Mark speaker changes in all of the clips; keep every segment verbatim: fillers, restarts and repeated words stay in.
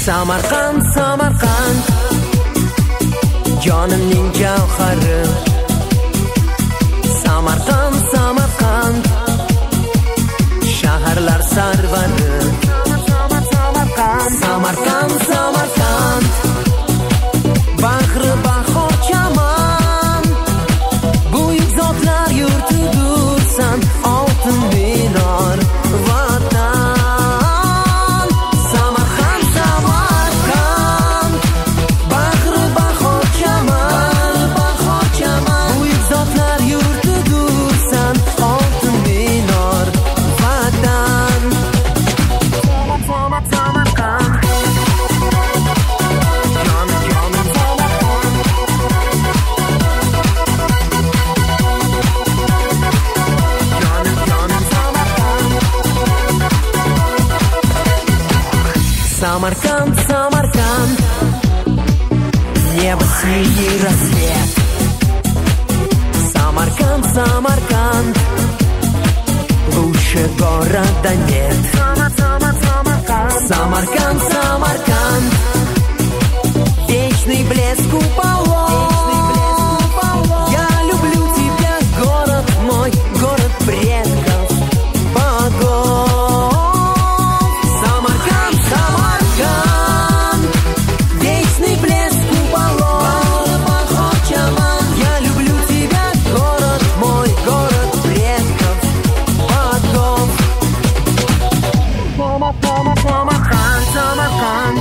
Speaker 1: Samarqand, Samarqand, jonimning javhari. Samarqand, Samarqand, shaharlar sarvari. Samarqand, Samarqand, bahri bahor chaman, buyuk zotlar yurtidursan, oltin minor vatan. Samarqand, Samarqand, bahri bahor chaman, bahor chaman, buyuk zotlar yurtidursan, oltin minor vatan. Samarqand, Samarqand, Samarqand, небо синий рассвет. Samarqand, Samarqand, лучше города нет. Samarqand, Samarqand, вечный блеск куполов. Я люблю тебя, город мой, город предков, богов. Samarqand, Samarqand, вечный блеск куполов. Я люблю тебя, город мой, город предков, богов. Samarqand, Samarqand,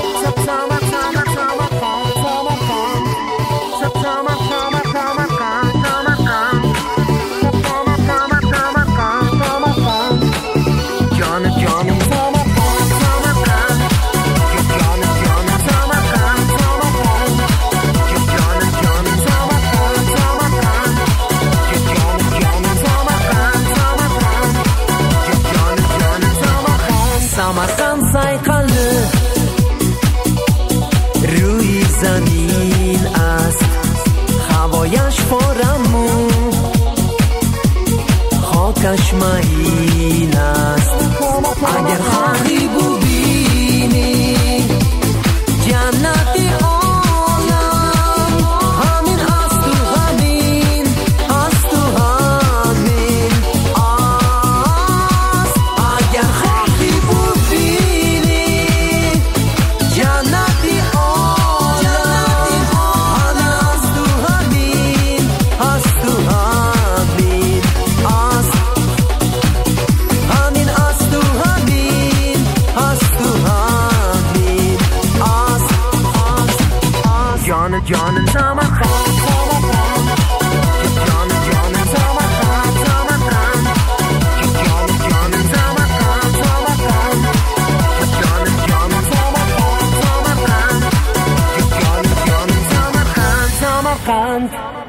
Speaker 1: Samarqand sayqali روی زمین است، هوایش پرامو، خاکش مهین است. اگر خواهی ببینی جنت عالم، همین است و همین است و همین است. اگر خواهی ببینی جنت عالم، همین است و همین است و همین است. همین است و همین است و همین است. جان جان Samarqand، جان جان Samarqand، Samarqand، جان جان Samarqand، Samarqand، جان جان Samarqand، Samarqand، جان جان Samarqand، Samarqand.